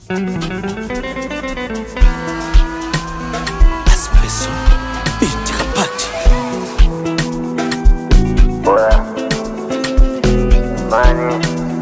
Espresso, binti kapati. Oya, money,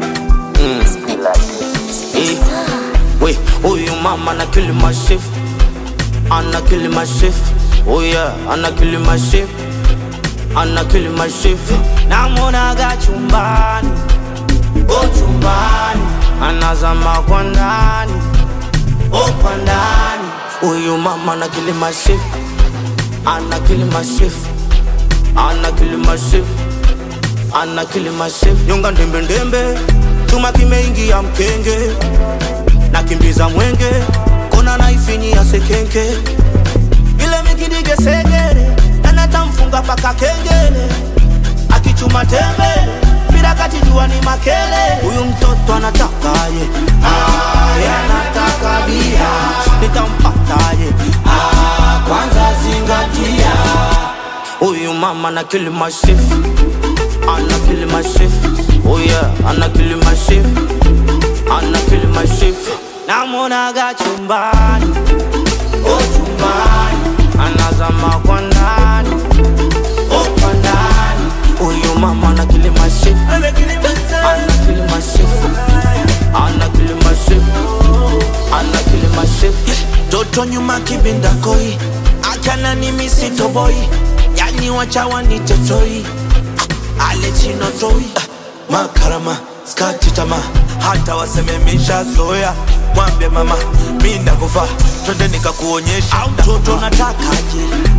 Wait, huyu mama na kill my shift. Ana kill my shift. Oh yeah, ana kill my shift. Ana kill my shift. Namuonaga chumbani, oh chumbani. Anazama kwa ndani, oh kwa ndani. Huyu mama na kill my shift. Ana kill my shift. Ana kill my shift. Ana kill my shift. Nyonga ndembe ndembe, chuma kimeingia mkenge. Nakimbiza mwenge, kona naifini ya sekenke. Ile mikidige segere, anatamfunga paka kengele. Akichuma tembele, bila katijua ni makele. Huyu mtoto anatakaje, anataka bia. Nitampataje, kwanza zingatia. Huyu mama na kill my shift. Ana kill my shift. Oh yeah, ana kill my shift. Ana kill my shift. Namuonaga chumbani, oh chumbani. Anazama kwa ndani, oh kwa ndani. Huyu mama ana kill my shift. Ana kill my shift. Ana kill my shift. Ana kill my shift. Toto nyuma kibinda koi, akana ni misito boy. Yani wachawa ni tetoi, ale chino toi. Makarama, skati tama, hata waseme misha zoya. Mwambie mama, minda kufa, twende nikakuonyesha. Toto natakaje,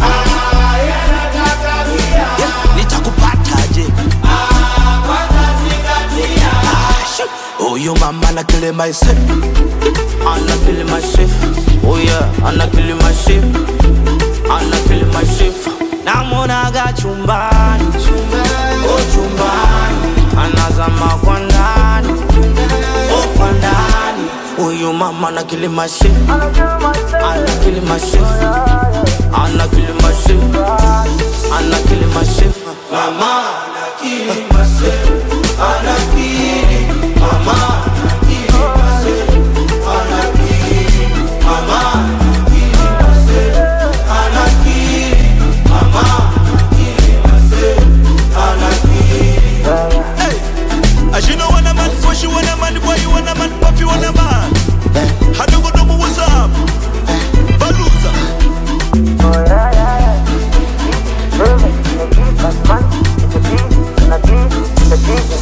nitakupataje, kwanza zingatia. Huyu mama na kill myself. Ana kill my shift. Oh yeah, ana kill my shift. Ana kill my shift. Namuonaga chumbani, oh chumbani. Anazama kwa ndani, oh kwa ndani. Huyu mama ana kill my shift. Ana kill my shift. Ana kill my shift. Ana kill my shift. Mama ana kill myself. Ana kill, mama ana kill myself. Ana kill, mama ana kill myself. Ana kill, mama ana kill myself. Ana kill. Hey, as you know when a man push you, when a man boy you, when a man pop you, when a man. How do you know what's up? Baluza.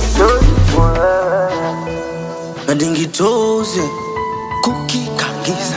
Nadingi toze, kuki kangiza.